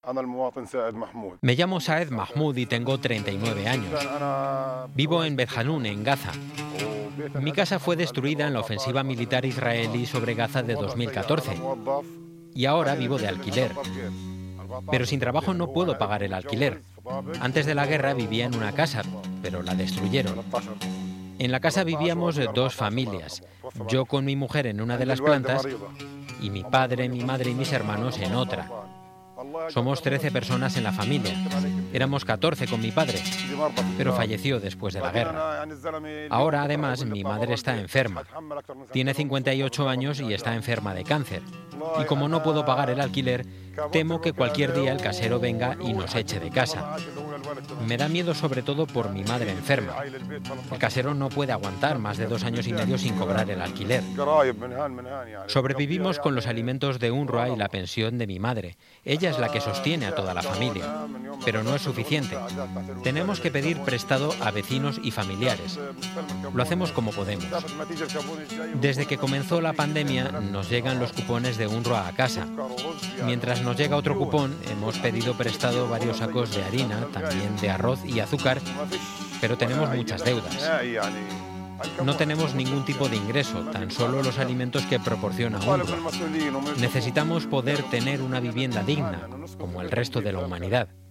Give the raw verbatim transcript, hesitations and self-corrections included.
Me llamo Saed Mahmoud y tengo treinta y nueve años. Vivo en Bet Hanun, en Gaza. Mi casa fue destruida en la ofensiva militar israelí sobre Gaza de dos mil catorce. Y ahora vivo de alquiler. Pero sin trabajo no puedo pagar el alquiler. Antes de la guerra vivía en una casa, pero la destruyeron. En la casa vivíamos dos familias. Yo con mi mujer en una de las plantas y mi padre, mi madre y mis hermanos en otra. Somos trece personas en la familia. Éramos catorce con mi padre, pero falleció después de la guerra. Ahora, además, mi madre está enferma. Tiene cincuenta y ocho años y está enferma de cáncer. Y como no puedo pagar el alquiler, temo que cualquier día el casero venga y nos eche de casa. Me da miedo sobre todo por mi madre enferma. El casero no puede aguantar más de dos años y medio sin cobrar el alquiler. Sobrevivimos con los alimentos de UNRWA y la pensión de mi madre. Ella es la que sostiene a toda la familia. Pero no es suficiente. Tenemos que pedir prestado a vecinos y familiares. Lo hacemos como podemos. Desde que comenzó la pandemia nos llegan los cupones de UNRWA a casa. Mientras nos llega otro cupón, hemos pedido prestado varios sacos de harina, también de arroz y azúcar, pero tenemos muchas deudas. No tenemos ningún tipo de ingreso, tan solo los alimentos que proporciona UNRWA. Necesitamos poder tener una vivienda digna, como el resto de la humanidad.